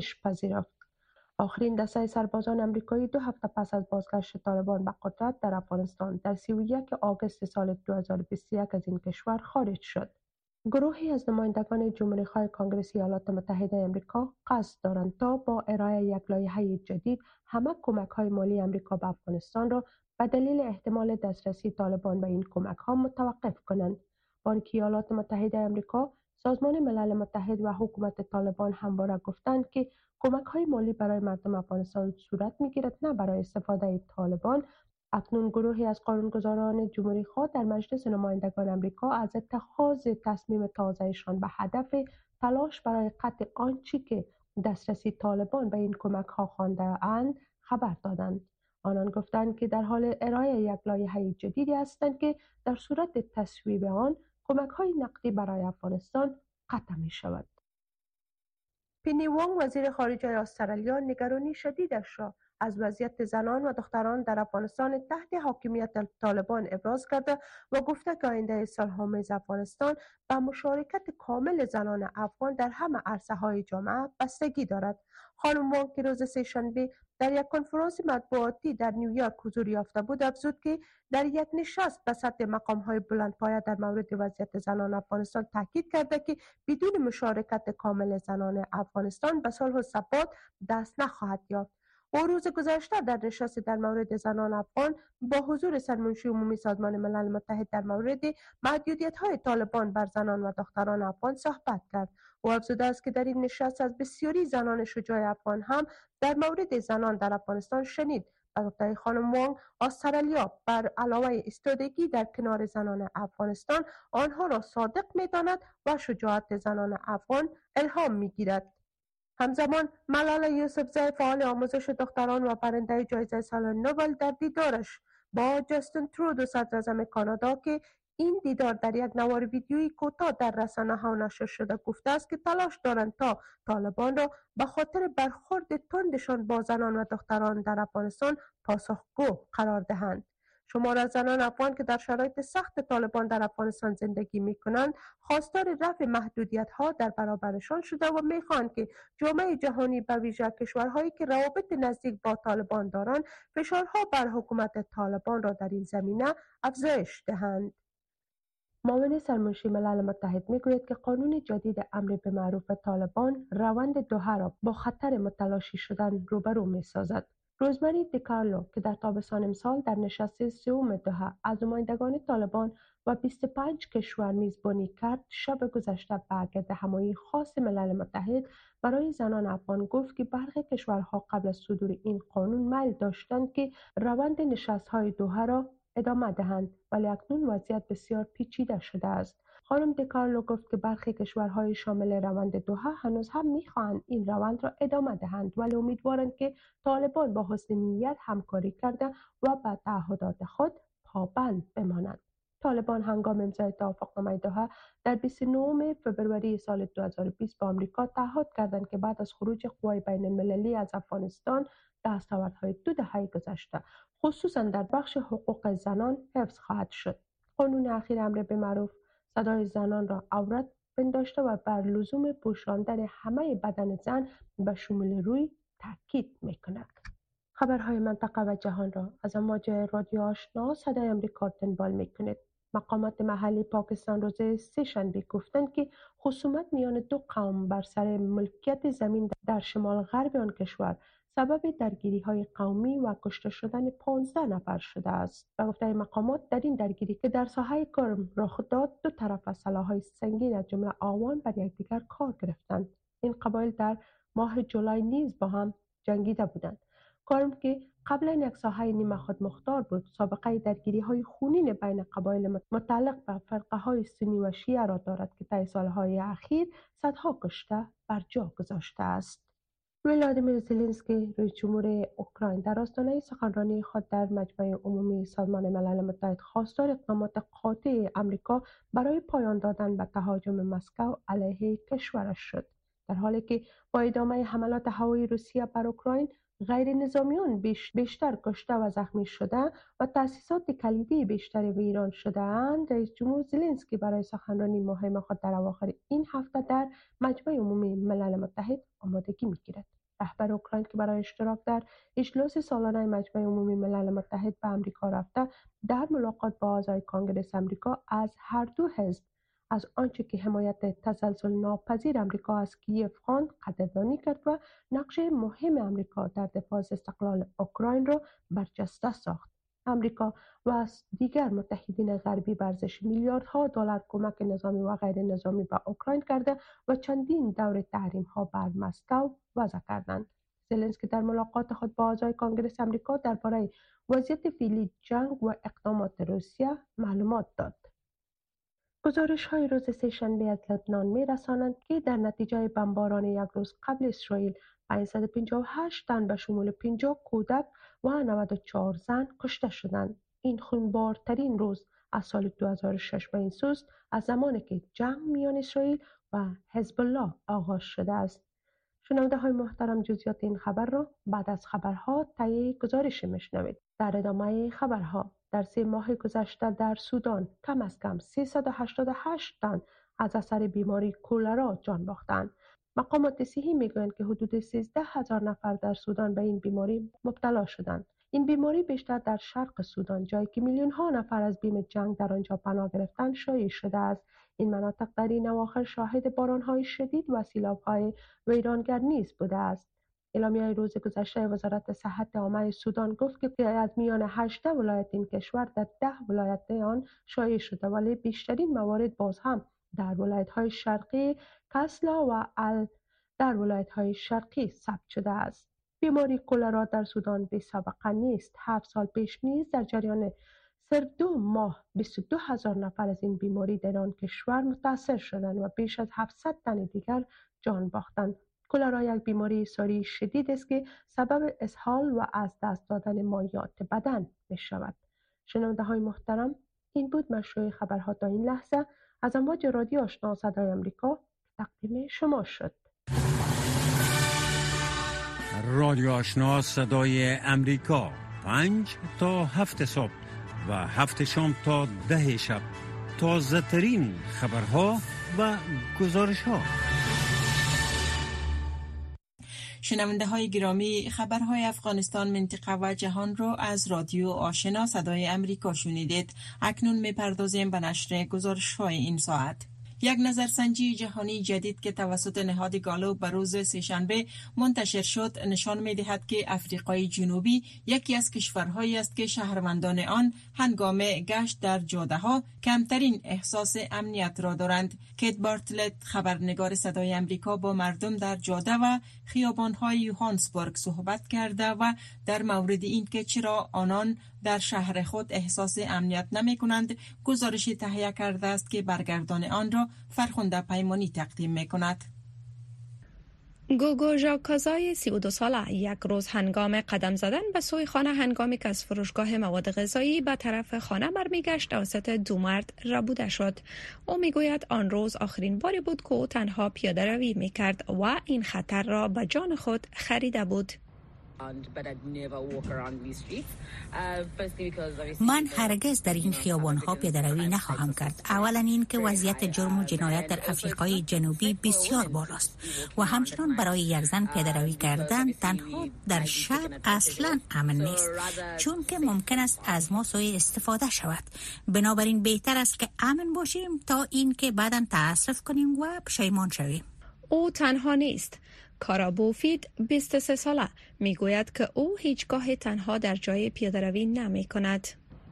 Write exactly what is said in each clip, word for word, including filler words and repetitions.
افزایش پذیرفت. آخرین دسته سربازان آمریکایی دو هفته پس از بازگشت طالبان به قدرت در افغانستان در سی و یک آگوست سال دو هزار و بیست و یک از این کشور خارج شد. گروهی از نمایندگان جمهوری‌خواه کنگره ایالات متحده آمریکا قصد دارند تا با ارائه یک لایحه جدید همه کمک‌های مالی آمریکا به افغانستان را به دلیل احتمال دسترسی طالبان به این کمک‌ها متوقف کنند. بانک ایالات متحده آمریکا، سازمان ملل متحد و حکومت طالبان همواره گفتند که کمک‌های مالی برای مردم افغانستان صورت می‌گیرد نه برای استفاده طالبان. اکنون گروهی از قانونگذاران جمهوری‌خواه در مجلس نمایندگان آمریکا از اتخاذ تصمیم تازه‌شان به هدف تلاش برای قطع آنچه که دسترسی طالبان به این کمک‌ها خوانده‌اند خبر دادند. آنان گفتند که در حال ارائه یک لایحه جدیدی هستند که در صورت تصویب آن کمک‌های نقدی برای افغانستان قطع می‌شود. پینی وانگ، وزیر خارجه استرالیا، نگرانی شدیدش را از وضعیت زنان و دختران در افغانستان تحت حاکمیت طالبان ابراز کرده و گفته که آینده صلح‌آمیز افغانستان به مشارکت کامل زنان افغان در همه عرصه‌های جامعه بستگی دارد. خانم وانگ که روز سه‌شنبه در یک کنفرانس مطبوعاتی در نیویورک حضور یافته بود، افزود که در یک نشست به سطح مقام‌های بلندپایه در مورد وضعیت زنان افغانستان تاکید کرده که بدون مشارکت کامل زنان افغانستان به صلح و ثبات دست نخواهد یافت. او روز گذشته در نشست در مورد زنان افغان با حضور سرمنشی عمومی سازمان ملل متحد در مورد محدودیت‌های طالبان بر زنان و دختران افغان صحبت کرد. او افزوده است که در این نشست از بسیاری زنان شجاع افغان هم در مورد زنان در افغانستان شنید. به گفته خانم وانگ، استرالیا بر علاوه ایستادگی در کنار زنان افغانستان آنها را صادق می‌داند و شجاعت زنان افغان الهام می‌گیرد. همزمان ملالا یوسفزای، فعال آموزش دختران و برنده جایزه سال نوبل، در دیدارش با جاستین ترودو صدراعظم کانادا که این دیدار در یک نوار ویدیویی کوتاه در رسانه‌ها نشر شده گفته است که تلاش دارند تا طالبان را به خاطر برخورد تندشان با زنان و دختران در افغانستان پاسخگو قرار دهند. شمار از زنان افغان که در شرایط سخت طالبان در افغانستان زندگی می‌کنند خواستار رفع محدودیت‌ها در برابرشان شده و می‌خواهند که جامعه جهانی به ویژه کشورهایی که روابط نزدیک با طالبان دارند فشارها بر حکومت طالبان را در این زمینه افزایش دهند. معاون سرمنشی ملل متحد میگوید که قانون جدید امر به معروف طالبان روند دوحه را با خطر متلاشی شدن روبرو می‌سازد. روزمری دیکارلو که در تابستان امسال در نشست سوم دوحه از نمایندگان طالبان و بیست و پنج کشور میزبانی کرد، شب گذشته به گردهمایی خاص ملل متحد برای زنان افغان گفت که برخی کشورها قبل از صدور این قانون میل داشتند که روند نشست‌های دوحه را ادامه دهند، ولی اکنون وضعیت بسیار پیچیده شده است. خانم دیکارلو گفت که برخی کشورهای شامل روند دوحه هنوز هم می‌خواهند این روند را ادامه دهند، ولی امیدوارند که طالبان با حسن نیت همکاری کرده و به تعهدات خود پابند بمانند. طالبان هنگام امضای توافقنامه دوحه در بیست و نهم فوریه سال دو هزار و بیست با آمریکا تعهد کردند که بعد از خروج قوای بین المللی از افغانستان دستاوردهای دو دهه گذشته خصوصا در بخش حقوق زنان حفظ خواهد شد. قانون اخیر امر به معروف صدای زنان را عورت پنداشته و بر لزوم پوشاندن همه بدن زن به شمول روی تاکید می‌کند. خبرهای منطقه و جهان را از امواج رادیو آشنا صدای آمریکا دنبال می‌کنید. مقامات محلی پاکستان روز سه‌شنبه گفتند که خصومت میان دو قوم بر سر ملکیت زمین در شمال غرب آن کشور سبب درگیری‌های قومی و کشته شدن پانزده نفر شده است. به گفته مقامات در این درگیری که در ساحه کرم رخ داد، دو طرف از سلاح‌های سنگین از جمله آوان بر یکدیگر کار گرفتند. این قبایل در ماه جولای نیز با هم جنگیده بودند. کرم که قبلا یک ساحه نیمه خودمختار بود، سابقه درگیری‌های خونین بین قبایل متعلق به فرقه‌های سنی و شیعه را دارد که طی سال‌های اخیر صدها کشته بر جا گذاشته است. ولادیمیر زلنسکی، رئیس جمهور اوکراین، در آستانه سخنرانی خود در مجمع عمومی سازمان ملل متحد خواستار اقدامات قاطع آمریکا برای پایان دادن به تهاجم مسکو علیه کشورش شد. در حالی که با ادامه حملات هوایی روسیه بر اوکراین غیر نظامیان بیش بیشتر کشته و زخمی شده و تأسیسات کلیدی بیشتری ویران شده اند، رئیس جمهور زلنسکی برای سخنرانی مهم خود در اواخر این هفته در مجمع عمومی ملل متحد آمادگی می‌گیرد. رهبر اوکراین که برای اشتراک در اجلاس سالانه مجمع عمومی ملل متحد به آمریکا رفته، در ملاقات با اعضای کانگرس آمریکا از هر دو حزب از آنچه که حمایت تزلزل ناپذیر آمریکا از کیف خواند قدردانی کرد و نقش مهم آمریکا در دفاع از استقلال اوکراین را برجسته ساخت. آمریکا و دیگر متحدین غربی به ارزش میلیاردها دلار کمک نظامی و غیر نظامی به اوکراین کرده و چندین دور تحریم‌ها بر مسکو وضع کردند. زلنسکی در ملاقات خود با اعضای کانگرس آمریکا درباره وضعیت فعلی جنگ و اقدامات روسیه معلومات داد. گزارش‌های روز سه‌شنبه از لبنان می‌رسانند که در نتیجه بمباران یک روز قبل اسرائیل پانصد و پنجاه و هشت تن به شمول پنجاه کودک و نود و چهار زن کشته شدند. این خونبارترین روز از سال دو هزار و شش به این سوست از زمانی که جنگ میان اسرائیل و حزب الله آغاز شده است. شنونده های محترم، جزئیات این خبر را بعد از خبرها طی گزارش میشنوید. در ادامه خبرها، در سه ماه گذشته در سودان کم از کم سیصد و هشتاد و هشت تن از اثر بیماری کولرا جان باختند. مقامات صحی میگویند که حدود سیزده هزار نفر در سودان به این بیماری مبتلا شدند. این بیماری بیشتر در شرق سودان، جایی که میلیون ها نفر از بیم جنگ در آنجا پناه گرفتند، شایع شده است. این مناطق در این اواخر شاهد باران‌های شدید و سیلاب‌های ویرانگر نیز بوده است. اعلامیه روز گذشته وزارت صحت عامه سودان گفت که از میان هجده ولایت این کشور در ده ولایت آن شایع شده، ولی بیشترین موارد باز هم در ولایت‌های شرقی کسلا و ال در ولایت‌های شرقی ثبت شده است. بیماری کولرا در سودان بی سابقه نیست. هفت سال پیش نیز در جریان سر دو ماه بیست و دو هزار نفر از این بیماری در آن کشور متاثر شدند و بیش از هفتصد تن دیگر جان باختند. کولرا یک بیماری ساری شدید است که سبب اسهال و از دست دادن مایعات بدن می شود. شنونده های محترم، این بود مشروع خبرها تا این لحظه از امواج رادیو آشنا صدای آمریکا تقدیم شما شد. رادیو آشنا صدای آمریکا، پنج تا هفت صبح و هفت شام تا ده شب، تازه ترین خبرها و گزارش ها. شنونده های گرامی، خبرهای افغانستان، منطقه و جهان را از رادیو آشنا صدای امریکا شنیدید. اکنون می‌پردازیم به نشر گزارش های این ساعت. یک نظرسنجی جهانی جدید که توسط نهاد گالوب به روز سه‌شنبه منتشر شد نشان می‌دهد که آفریقای جنوبی یکی از کشورهایی است که شهروندان آن هنگام گشت در جاده‌ها کمترین احساس امنیت را دارند. کیت بارتلت، خبرنگار صدای آمریکا، با مردم در جاده و خیابان‌های یوهانسبورگ صحبت کرده و در مورد این که چرا آنان در شهر خود احساس امنیت نمی‌کنند گزارشی تهیه کرده است که برگردان آن را فرخنده پیمانی تقدیم می‌کند. گوگو ژاکازای سی و دو ساله یک روز هنگام قدم زدن به سوی خانه هنگامی که از فروشگاه مواد غذایی به طرف خانه برمیگشت توسط دو مرد ربوده شد. او میگوید آن روز آخرین باری بود که او تنها پیاده روی میکرد و این خطر را به جان خود خریده بود. من هرگز در این خیابان‌ها پیاده‌روی نخواهم کرد. اولا این که وضعیت جرم و جنایت در افریقای جنوبی بسیار بالاست و همچنان برای یک زن پیاده‌روی کردن تنها در شب اصلا امن نیست، چون که ممکن است از ما سوء استفاده شود. بنابراین بهتر است که امن باشیم تا این که بعداً تأسف کنیم و پشیمان شویم. او تنها نیست. کارابوفید بیست و سه ساله میگوید که او هیچگاه تنها در جای پیاده‌روی نمی کند.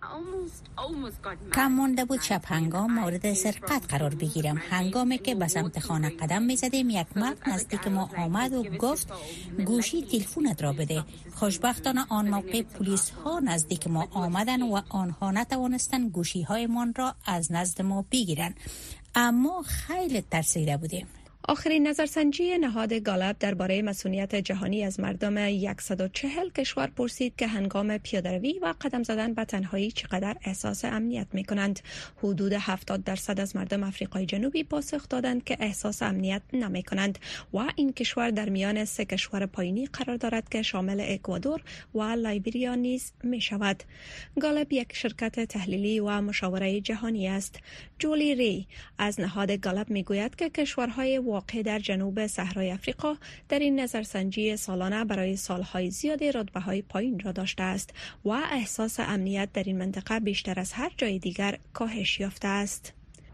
کم مانده بود شب هنگام مورد سرقت قرار بگیرم. هنگامی که به سمت خانه قدم می زدیم یک مرد نزدیک ما آمد و گفت گوشی تلفنت را بده. خوشبختانه آن موقع پلیس ها نزدیک ما آمدن و آنها نتوانستند گوشی های من را از نزد ما بگیرن، اما خیلی ترسیده بودیم. آخرین نظرسنجی نهاد گالاب درباره مسئولیت جهانی از مردم صد و چهل کشور پرسید که هنگام پیاده‌روی و قدم زدن به تنهایی چقدر احساس امنیت می کنند. حدود هفتاد درصد از مردم آفریقای جنوبی پاسخ دادند که احساس امنیت نمی کنند و این کشور در میان سه کشور پایینی قرار دارد که شامل اکوادور و لایبریا نیز می شود. گالاب یک شرکت تحلیلی و مشاوره جهانی است. جولی ری از نهاد گالاب می گوید که کشورهای واقع در جنوب صحرای آفریقا در این نظرسنجی سالانه برای سالهای زیادی رتبه‌های پایین را داشته است و احساس امنیت در این منطقه بیشتر از هر جای دیگر کاهش یافته است.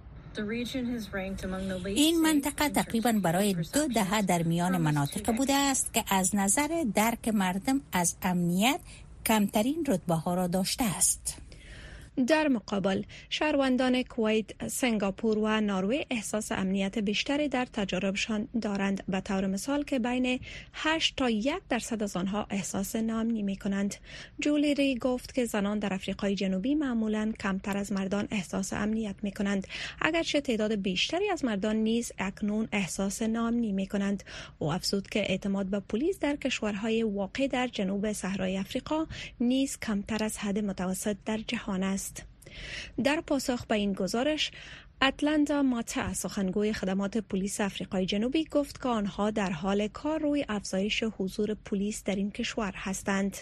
این منطقه تقریباً برای دو دهه در میان مناطق بوده است که از نظر درک مردم از امنیت کمترین رتبه ها را داشته است. در مقابل شهروندان کویت، سنگاپور و نروژ احساس امنیت بیشتری در تجاربشان دارند، به طور مثال که بین هشت تا یک درصد از آنها احساس ناامنی می کنند. جولی ری گفت که زنان در آفریقای جنوبی معمولاً کمتر از مردان احساس امنیت می کنند، اگرچه تعداد بیشتری از مردان نیز اکنون احساس ناامنی می کنند. او افزود که اعتماد به پلیس در کشورهای واقع در جنوب صحرای آفریقا نیز کمتر از حد متوسط در جهان است. در پاسخ به این گزارش، اتلانتا ماتا، سخنگوی خدمات پلیس آفریقای جنوبی، گفت که آنها در حال کار روی افزایش حضور پلیس در این کشور هستند.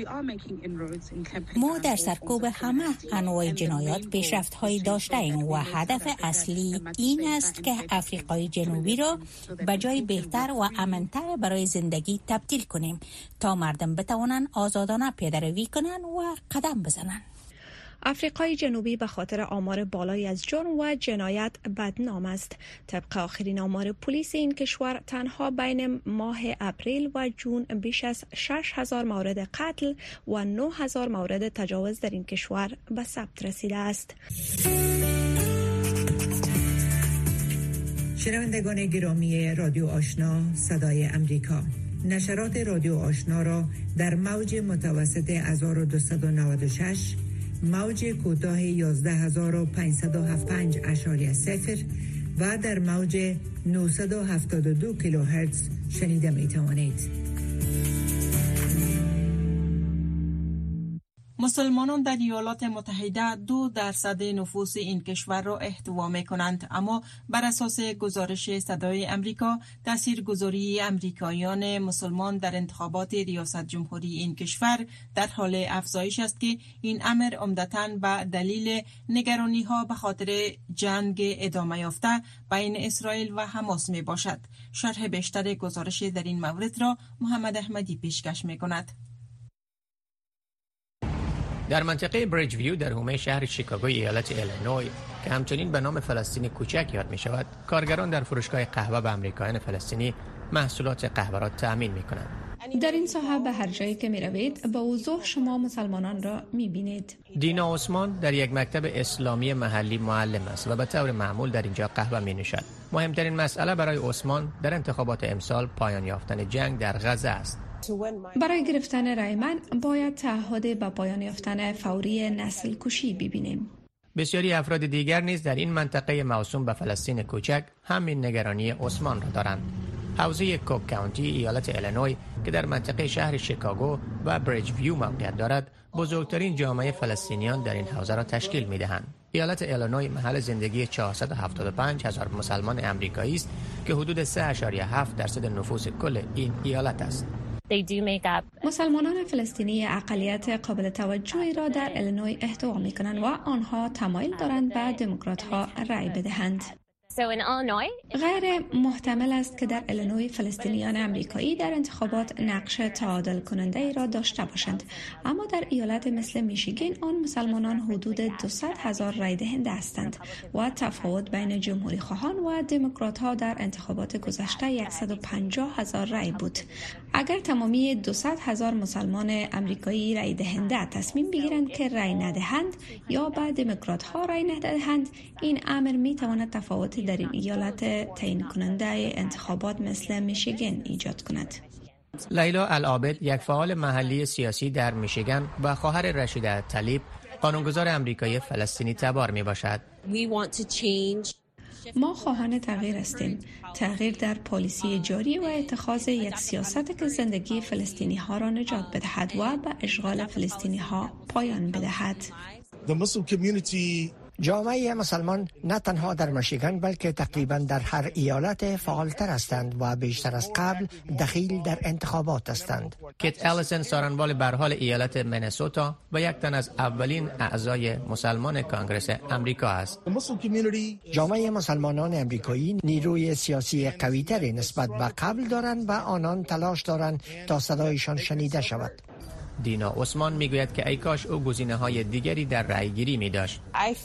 ما در سرکوب همه انواع جنایات پیشرفت‌هایی داشته ایم و هدف اصلی این است که آفریقای جنوبی را به جای بهتر و امن‌تر برای زندگی تبدیل کنیم تا مردم بتوانند آزادانه پیاده‌روی کنند و قدم بزنند. آفریقای جنوبی به خاطر آمار بالایی از جرم و جنایت بدنام است. طبق آخرین آمار پلیس این کشور، تنها بین ماه اپریل و جون بیش از شش هزار مورد قتل و نه هزار مورد تجاوز در این کشور به ثبت رسیده است. شنوندگان گرامی رادیو آشنا صدای امریکا، نشرات رادیو آشنا را در موج متوسط هزار و دویست و نود و شش، موج کوتاه یازده هزار و پانصد و هفتاد و پنج اشاری صفر و در موج نهصد و هفتاد و دو کیلوهرتز شنیده می توانید. مسلمانان در ایالات متحده دو درصد نفوس این کشور را احتوا می کنند، اما بر اساس گزارش صدای امریکا، تاثیرگذاری امریکاییان مسلمان در انتخابات ریاست جمهوری این کشور در حال افزایش است که این امر عمدتاً به دلیل نگرانی ها به خاطر جنگ ادامه یافته بین اسرائیل و حماس می باشد. شرح بیشتر گزارش در این مورد را محمد احمدی پیشکش می کند. در منطقه بریج ویو در حومه شهر شیکاگوی ایالت ایلینوی که همچنین به نام فلسطین کوچک یاد می شود، کارگران در فروشگاه قهوه به امریکایان فلسطینی محصولات قهوه را تأمین می کنند. در این ساحه به هر جایی که می روید، به وضوح شما مسلمانان را می بینید. دینا عثمان در یک مکتب اسلامی محلی معلم است و به طور معمول در اینجا قهوه می نوشد. مهمترین مسئله برای عثمان در انتخابات امسال پایان یافتن جنگ در غزه است. برای گرفتن رای من باید تعهد به پایان یافتن فوری نسل کشی ببینیم. بسیاری افراد دیگر نیز در این منطقه موسوم به فلسطین کوچک همین نگرانی عثمان را دارند. حوزه کوک کانتی ایالت ایلینوی که در منطقه شهر شیکاگو و بریج ویو موقعیت دارد، بزرگترین جامعه فلسطینیان در این حوزه را تشکیل می‌دهند. ایالت ایلینوی محل زندگی چهارصد و هفتاد و پنج هزار مسلمان آمریکایی است که حدود سه ممیز هفت درصد نفوس کل این ایالت است. مسلمانان فلسطینی اقلیت قابل توجهی را در ایلینوی احتوا می‌کنند و آنها تمایل دارند به دموکرات‌ها رأی بدهند. غیر محتمل است که در ایلینوی فلسطینیان آمریکایی در انتخابات نقش تعادل کننده ای را داشته باشند، اما در ایالت مثل میشیگان آن مسلمانان حدود دویست هزار رای دهنده هستند و تفاوت بین جمهوری خواهان و دموکرات ها در انتخابات گذشته صد و پنجاه هزار رای بود. اگر تمامی دویست هزار مسلمان آمریکایی رای دهنده تصمیم بگیرند که رای ندهند یا به دموکرات ها رای ندهند، این امر می تواند تفاوت در این ایالت تعیین کننده انتخابات مثل میشیگان ایجاد کند. لیلا العابد، یک فعال محلی سیاسی در میشیگان و خواهر رشید طلیب، قانونگذار آمریکایی فلسطینی تبار می باشد. ما خواهان تغییر هستیم، تغییر در پالیسی جاری و اتخاذ یک سیاست که زندگی فلسطینی ها را نجات بدهد و به اشغال فلسطینی ها پایان بدهد. جامعه مسلمان نه تنها در میشیگان بلکه تقریبا در هر ایالت فعالتر هستند و بیشتر از قبل دخیل در انتخابات هستند. کیت الیسن سارنوال برحال ایالت منیسوتا و یک تن از اولین اعضای مسلمان کانگرس امریکا است. جامعه مسلمانان امریکایی نیروی سیاسی قوی‌تری نسبت به قبل دارند و آنان تلاش دارند تا صدایشان شنیده شود. دینا عثمان میگوید که ای کاش او گزینه‌های دیگری در رأی‌گیری می‌داشت.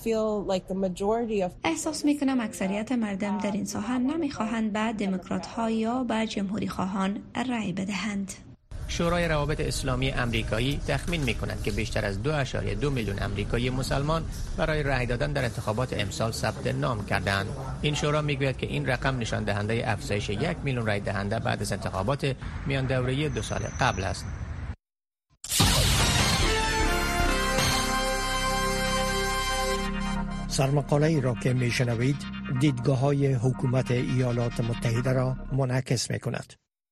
احساس می‌کنم اکثریت مردم در این ساحه نمی‌خواهند به دموکرات‌ها یا به جمهوری‌خواهان رأی بدهند. شورای روابط اسلامی امریکایی تخمین می‌کند که بیشتر از دو ممیز دو میلیون امریکایی مسلمان برای رأی دادن در انتخابات امسال ثبت نام کردند. این شورا می‌گوید که این رقم نشان دهنده افزایش یک میلیون رأی دهنده بعد از انتخابات میان دوره‌ای دو سال قبل است. سرمقاله ای را که می شنوید دیدگاه های حکومت ایالات متحده را منعکس می کند.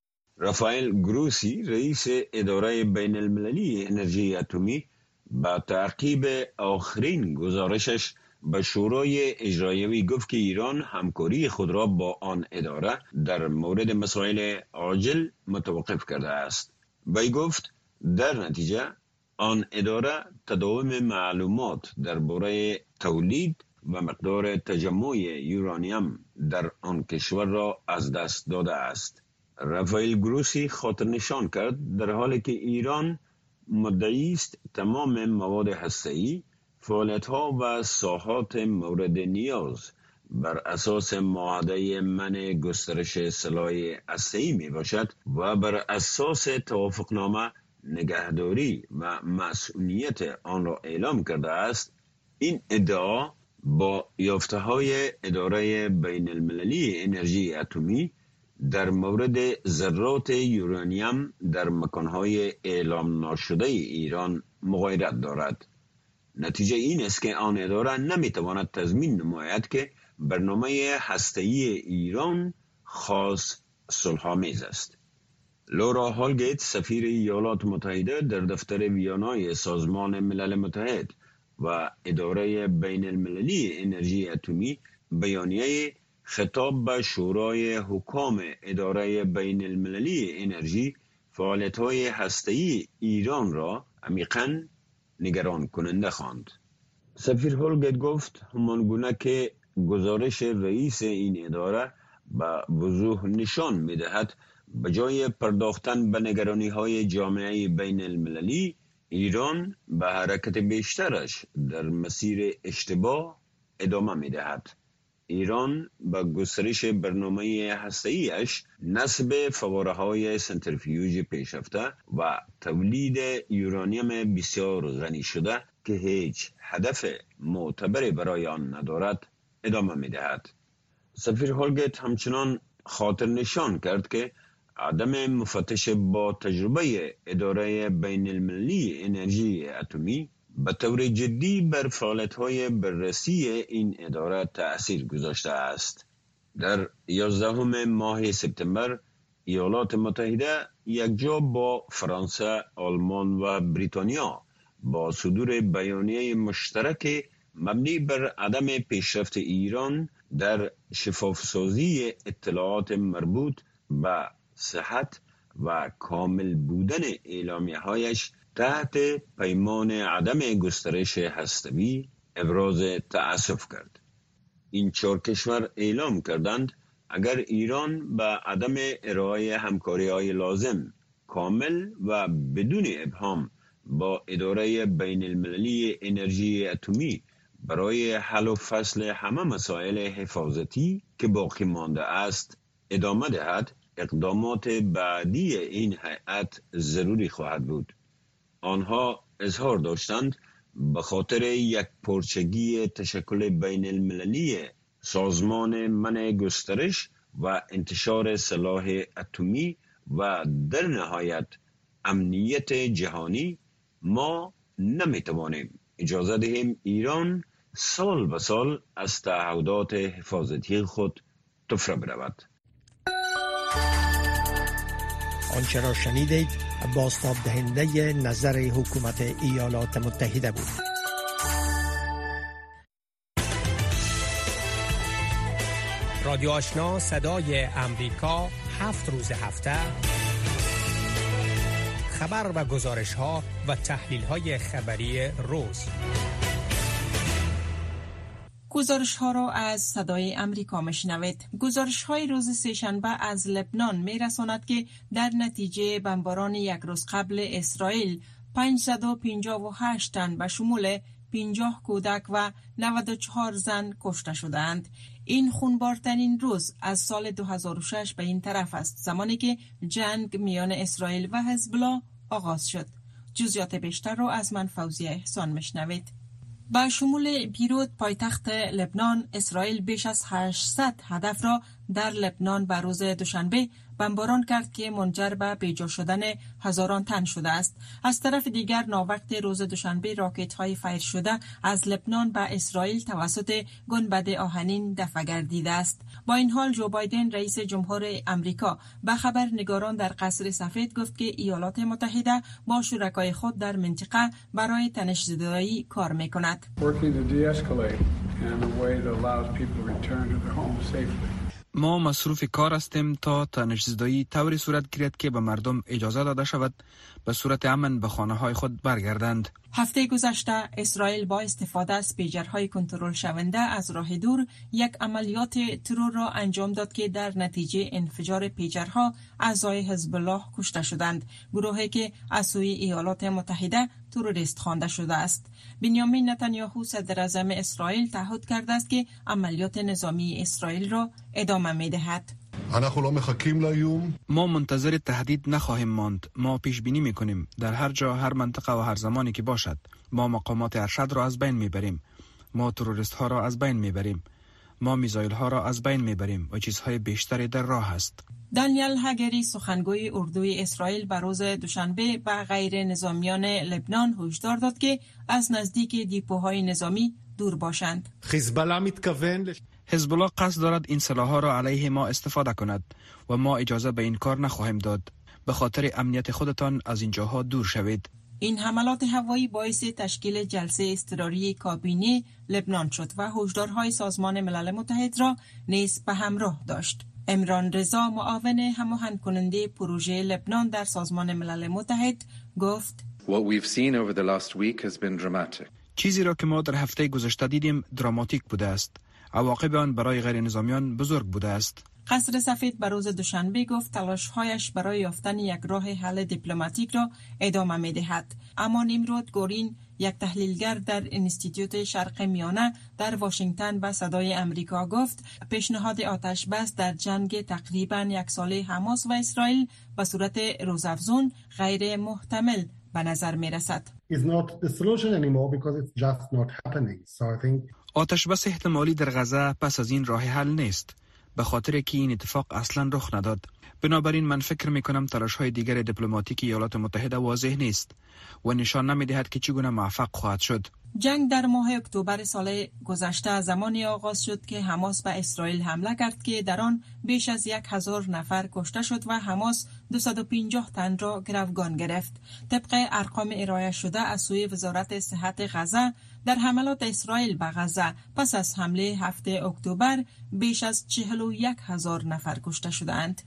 رافائل گروسی رئیس اداره بین المللی انرژی اتمی با تعقیب آخرین گزارشش به شورای اجرایی گفت که ایران همکاری خود را با آن اداره در مورد مسائل عاجل متوقف کرده است. وی گفت در نتیجه آن اداره تداوم معلومات درباره تولید و مقدار تجمع یورانیم در آن کشور را از دست داده است. رافائل گروسی خاطر نشان کرد در حالی که ایران مدعی است تمام مواد هسته‌ای، فعالیت‌ها و ساحات مورد نیاز بر اساس معاهده منع گسترش سلاح هسته‌ای می باشد و بر اساس توافقنامه نگهداری و مسئولیت آن را اعلام کرده است. این ادعا با یافته‌های اداره بین المللی انرژی اتمی در مورد ذرات یورانیم در مکانهای اعلام نشده ایران مغایرت دارد. نتیجه این است که آن اداره نمیتواند تضمین نماید که برنامه هسته‌ای ایران خاص صلح‌آمیز است. لورا هالگیت سفیر ایالات متحده در دفتر ویانای سازمان ملل متحد و اداره بین المللی انرژی اتمی بیانیه خطاب به شورای حکام اداره بین المللی انرژی فعالیت‌های هسته‌ای ایران را عمیقاً نگران کننده خواند. سفیر هالگیت گفت همانگونه که گزارش رئیس این اداره به وضوح نشان می‌دهد به جای پرداختن به نگرانی‌های جامعه بین المللی، ایران به حرکت بیشترش در مسیر اشتباه ادامه می‌دهد. ایران با گسترش برنامه هسته‌ایش نصب فواره‌های سنتریفیوژ پیشرفته و تولید یورانیم بسیار غنی شده که هیچ هدف معتبری برای آن ندارد ادامه می‌دهد. سفیر هالگیت همچنان خاطر نشان کرد که عدم مفتش با تجربه اداره بین المللی انرژی اتمی به طور جدی بر فعالیت‌های بررسی این اداره تأثیر گذاشته است. در یازدهم ماه سپتامبر ایالات متحده یکجا با فرانسه، آلمان و بریتانیا با صدور بیانیه مشترک مبنی بر عدم پیشرفت ایران در شفافسازی اطلاعات مربوط به صحت و کامل بودن اعلامیه‌هایش تحت پیمان عدم گسترش هسته‌ای ابراز تأسف کرد. این چهار کشور اعلام کردند اگر ایران به عدم ارائه همکاری‌های لازم، کامل و بدون ابهام با اداره بین المللی انرژی اتمی برای حل و فصل همه مسائل حفاظتی که باقی مانده است ادامه دهد، اقدامات بعدی این هیئت ضروری خواهد بود. آنها اظهار داشتند به خاطر یک پرچگی تشکل بین المللی سازمان منع گسترش و انتشار سلاح اتمی و در نهایت امنیت جهانی، ما نمیتوانیم اجازه دهیم ایران سال به سال از تعهدات حفاظتی خود تفره برود. آنچه را شنیدید بازتاب دهنده نظر حکومت ایالات متحده بود. رادیو آشنا صدای امریکا، هفت روز هفته خبر و گزارش ها و تحلیل های خبری روز. گزارش ها را از صدای امریکا میشنوید. گزارش های روز سه‌شنبه از لبنان می رساند که در نتیجه بمباران یک روز قبل اسرائیل پانصد و پنجاه و هشت تن به شمول پنجاه کودک و نود و چهار زن کشته شدند. این خونبارترین روز از سال دو هزار و شش به این طرف است، زمانی که جنگ میان اسرائیل و حزب الله آغاز شد. جزئیات بیشتر را از من فوزیه احسان میشنوید. با شمول بیروت پایتخت لبنان، اسرائیل بیش از هشتصد هدف را در لبنان به روز دوشنبه بمباران کرد که منجر به بیجا شدن هزاران تن شده است. از طرف دیگر ناوقت روز دوشنبه راکت های فایر شده از لبنان به اسرائیل توسط گنبد آهنین دفع گردیده است. با این حال جو بایدن رئیس جمهور امریکا به خبرنگاران در قصر سفید گفت که ایالات متحده با شرکای خود در منطقه برای تنش‌زدایی کار می‌کند. ما مصروف کار هستیم تا تنش‌زدایی طوری صورت گیرد که به مردم اجازه داده شود به صورت امن به خانه های خود برگردند. هفته گذشته اسرائیل با استفاده از پیجرهای کنترل شونده از راه دور یک عملیات ترور را انجام داد که در نتیجه انفجار پیجرها اعضای حزب الله کشته شدند، گروهی که از سوی ایالات متحده تروریست خوانده شده است. بنیامین نتانیاهو صدر اعظم اسرائیل تعهد کرده است که عملیات نظامی اسرائیل را ادامه می‌دهد. ما منتظر تهدید نخواهیم ماند. ما پیش بینی میکنیم در هر جا، هر منطقه و هر زمانی که باشد ما مقامات ارشد را از بین میبریم. ما تروریست ها را از بین میبریم. ما میزایل ها را از بین میبریم و چیزهای بیشتری در راه است. دانیل هگری سخنگوی اردوی اسرائیل به روز دوشنبه به غیر نظامیان لبنان هشدار داد که از نزدیک دیپوهای نظامی دور باشند. حزب الله قصد دارد این سلاح‌ها را علیه ما استفاده کند و ما اجازه به این کار نخواهیم داد. به خاطر امنیت خودتان از این جاها دور شوید. این حملات هوایی باعث تشکیل جلسه اضطراری کابینه لبنان شد و هشدارهای سازمان ملل متحد را نیز به همراه داشت. عمران رضا، معاون هماهنگ کننده پروژه لبنان در سازمان ملل متحد، گفت: چیزی را که ما در هفته گذشته دیدیم دراماتیک بوده است. عواقب آن برای غیر نظامیان بزرگ بوده است. قصر سفید بر روز دوشنبه گفت تلاش‌هایش برای یافتن یک راه حل دیپلماتیک را ادامه می‌دهد. اما نیمرود گورین، یک تحلیلگر در انستیتوت شرق میانه در واشنگتن به صدای امریکا گفت پیشنهاد آتش بس در جنگ تقریباً یک ساله حماس و اسرائیل به صورت روزافزون غیر محتمل به نظر می‌رسد. آتش بس احتمالی در غزه پس از این راه حل نیست، به خاطر که این اتفاق اصلا رخ نداد. بنابراین من فکر می کنم تلاش های دیگر دیپلماتیک ایالات متحده واضح نیست و نشان نمی دهد که چگونه موفق خواهد شد. جنگ در ماه اکتبر سال گذشته زمانی آغاز شد که حماس به اسرائیل حمله کرد که در آن بیش از یک هزار نفر کشته شد و حماس دویست و پنجاه تن را گروگان گرفت. طبق ارقام ارائه شده از سوی وزارت صحت غزه، در حملات اسرائیل به غزه پس از حمله هفته اکتبر بیش از چهل و یک هزار نفر کشته شدند.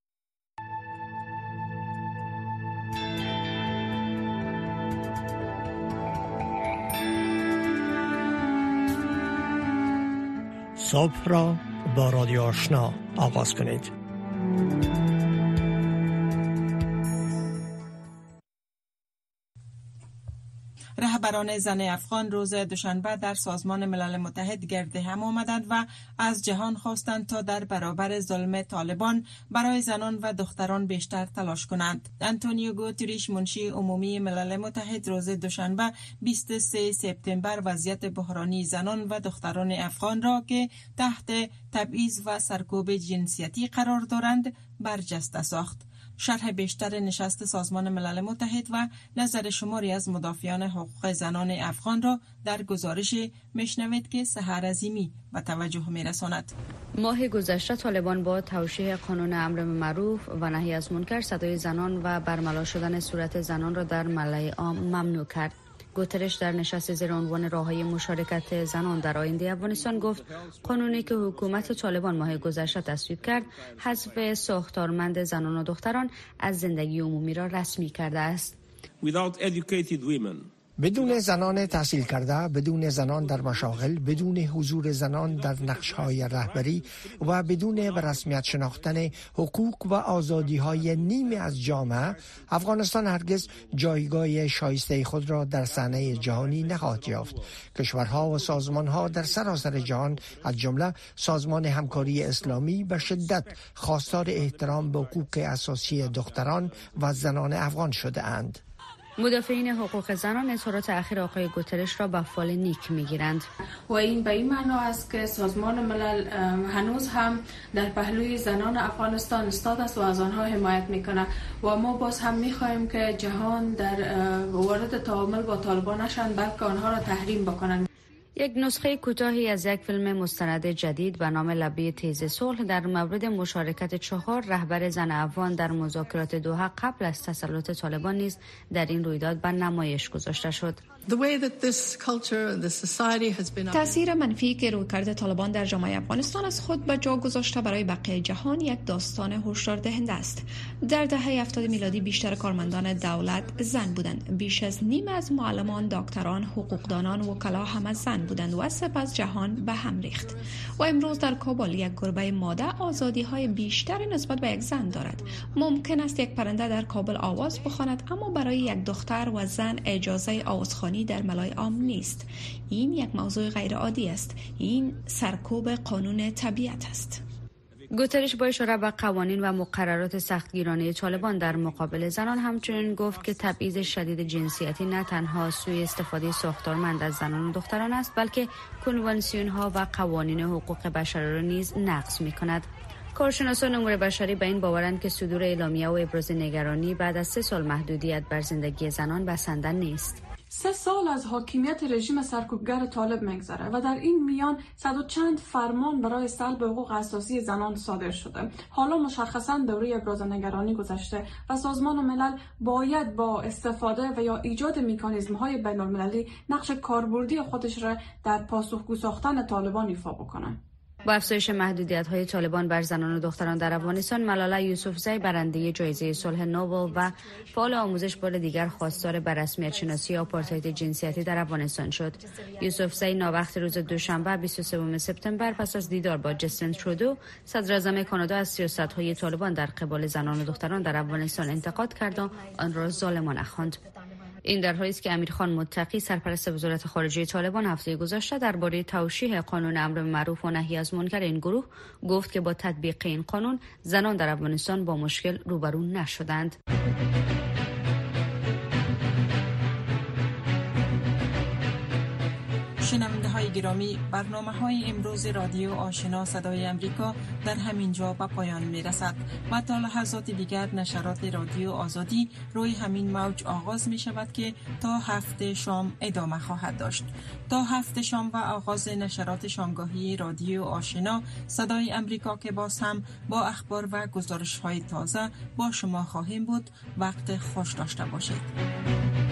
صبح را با رادیو آشنا آغاز کنید. رهبران زن افغان روز دوشنبه در سازمان ملل متحد گرد هم آمدند و از جهان خواستند تا در برابر ظلم طالبان برای زنان و دختران بیشتر تلاش کنند. انتونیو گوتریش، منشی عمومی ملل متحد، روز دوشنبه بیست و سوم سپتامبر وضعیت بحرانی زنان و دختران افغان را که تحت تبعیض و سرکوب جنسیتی قرار دارند برجسته ساخت. شرح بیشتر نشست سازمان ملل متحد و نظر شماری از مدافعان حقوق زنان افغان را در گزارش میشنوید که سحر عظیمی به توجه میرساند. ماه گذشته طالبان با توشیح قانون امر بالمعروف و نهی از منکر صدای زنان و برملا شدن صورت زنان را در ملأ عام ممنوع کرد. گوترش در نشست زیر عنوان راههای مشارکت زنان در آینده افغانستان گفت قانونی که حکومت طالبان ماه گذشته تصویب کرد حذف ساختارمند زنان و دختران از زندگی عمومی را رسمی کرده است. بدون زنان تحصیل کرده، بدون زنان در مشاغل، بدون حضور زنان در نقش‌های رهبری و بدون به رسمیت شناختن حقوق و آزادی‌های نیمی از جامعه، افغانستان هرگز جایگاه شایسته خود را در صحنه جهانی نخواهد یافت. کشورها و سازمان‌ها در سراسر جهان از جمله سازمان همکاری اسلامی به شدت خواستار احترام به حقوق اساسی دختران و زنان افغان شده اند. مدافعین حقوق زنان اظهارات اخیر آقای گوترش را به فال نیک میگیرند و این به این معنا است که سازمان ملل هنوز هم در پهلوی زنان افغانستان ایستاده است و از آنها حمایت میکنه و ما باز هم میخواهیم که جهان در وارد تعامل با طالبان نشن بلکه آنها را تحریم بکنند. یک نسخه کوتاهی از یک فیلم مستند جدید به نام لبه تیز صلح در مورد مشارکت چهار رهبر زن افغان در مذاکرات دوحه قبل از تسلط طالبان نیز در این رویداد به نمایش گذاشته شد. تأثیر منفی که رویکرد طالبان در جامعه افغانستان از خود به جا گذاشته برای بقیه جهان یک داستان هشدار دهنده است. در دهه هفتاد میلادی بیشتر کارمندان دولت زن بودند. بیش از نیم از معلمان، دکتران، حقوقدانان و وکلا هم از زن بودند و سپس جهان به هم ریخت. و امروز در کابل یک گربه ماده آزادی‌های بیشتری نسبت به یک زن دارد. ممکن است یک پرنده در کابل آواز بخواند اما برای یک دختر و زن اجازه آوازخوانی در ملای عام نیست. این یک موضوع غیر عادی است. این سرکوب قانون طبیعت است. گوترش با اشاره به قوانین و مقررات سختگیرانه طالبان در مقابل زنان همچنین گفت که تبعیض شدید جنسیتی نه تنها سوء استفاده ساختارمند از زنان و دختران است بلکه کنوانسیون ها و قوانین حقوق بشر را نیز نقض می کند. کارشناسان امور بشری به این باورند که صدور اعلامیه و ابراز نگرانی بعد از سه سال محدودیت بر زندگی زنان بسنده نیست. سه سال از حاکمیت رژیم سرکوبگر طالب میگذره و در این میان صد و چند فرمان برای سلب حقوق اساسی زنان صادر شده. حالا مشخصاً دوره ابراز نگرانی گذشته و سازمان ملل باید با استفاده و یا ایجاد مکانیزم‌های بین‌المللی نقش کاربردی خودش را در پاسخگو ساختن طالبان ایفا بکنه. با افزایش محدودیت‌های طالبان بر زنان و دختران در افغانستان، ملاله یوسفزی برنده جایزه صلح نوبل و فعال آموزش بار دیگر خواستار به رسمیت شناسی آپارتاید جنسیتی در افغانستان شد. یوسفزی ناوقت روز دوشنبه بیست و سوم سپتامبر پس از دیدار با جستین ترودو، صدر اعظم کانادا، از سیاست‌های طالبان در قبال زنان و دختران در افغانستان انتقاد کرد و آن را ظالمانه خواند. این در حالی است که امیرخان متقی، سرپرست وزارت خارجه طالبان، هفته گذشته درباره توشیح قانون امر بالمعروف و نهی از منکر این گروه گفت که با تطبیق این قانون زنان در افغانستان با مشکل روبرو نشدند. شنونده های گرامی، برنامه های امروز رادیو آشنا صدای امریکا در همین جا به پایان می رسد و تا لحظات دیگر نشرات رادیو آزادی روی همین موج آغاز می شود که تا هفت شام ادامه خواهد داشت. تا هفت شام و آغاز نشرات شامگاهی رادیو آشنا صدای امریکا که باز هم با اخبار و گزارش های تازه با شما خواهیم بود. وقت خوش داشته باشید.